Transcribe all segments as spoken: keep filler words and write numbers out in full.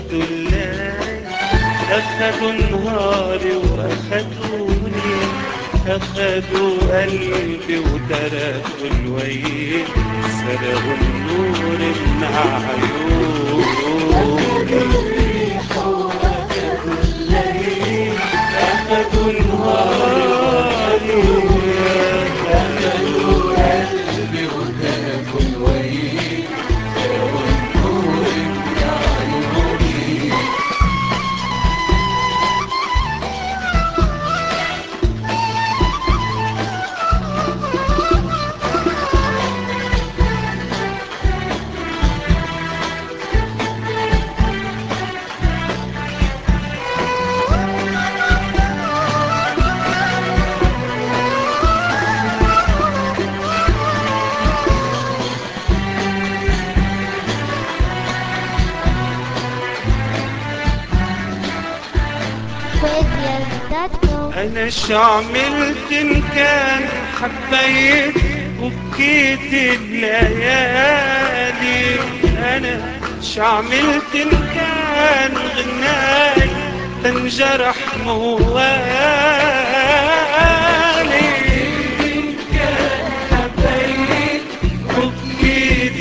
واخدوا الليل، أخدوا نهاري وأخدوني، أخدوا قلبي وتركوا الويل، سرقوا النور من عيوني. أخدوا نهاري وأخدوني، أخدوا قلبي وتركوا الويل، سرقوا النور من عيوني. أنا شو عملت إن كان حبيت وبكيت الليالي؟ أنا شو عملت إن كان غناي تنجرح موالي؟ إن كان حبيت وبكيت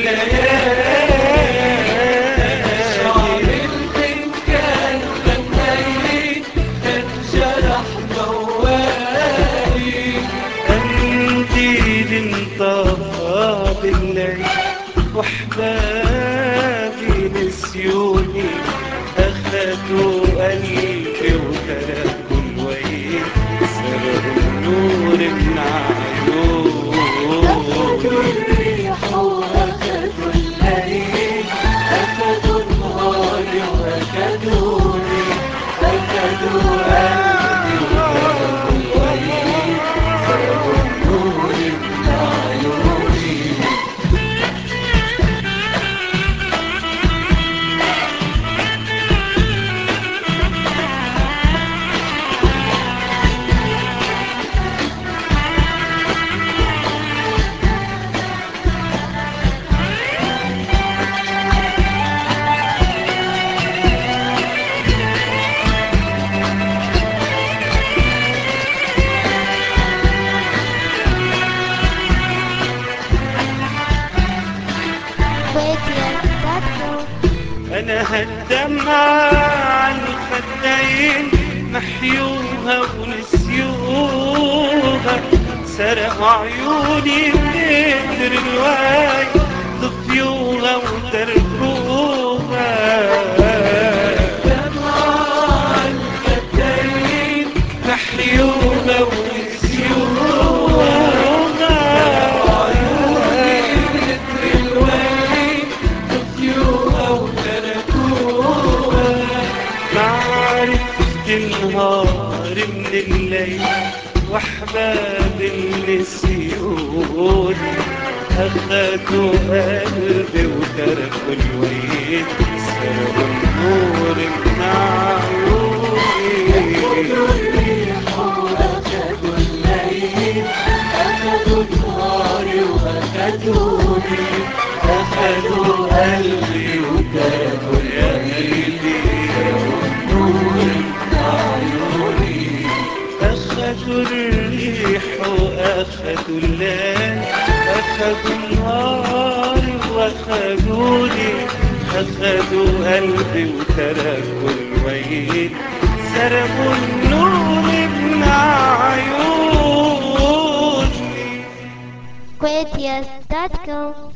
الليالي، شو عملت إن كان غناي تنجرح موالي؟ قنديل انطفى بالليل وحبابي نسيوني، أخدوا قلبي وتركوا الويل، سرقوا النور من عيوني. أخدوا الريح وأخدوا الليل، أخدوا نهاري وأخدوني، أخدوا قلبي وتركوا الويل، سرقوا النور من عيوني. أنا هالدمعة عالخدين محيوها ونسيوها، سرقوا عيوني بقدر الواي، طفيوها وتركوها. دمعة عالخدين محيوها ونسيوها، سرقوا عيوني بقدر الواي، طفيوها وتركوها. ما عرفت النهار من الليل وأحباب نسيوني، أخدوا قلبي وتركوا الويل، سرقوا النور من عيوني. أخدوا الريح وأخدوا الليل، أخدوا نهاري وأخدوني، أخدوا قلبي وتركوا قلبي، سرقوا النور من عيوني. أخدوا الريح وأخدوا الليل، أخدوا النهار وأخدوني، أخدوا قلبي وتركوا الويل، سرقوا النور من عيوني. كويت يس دوت كوم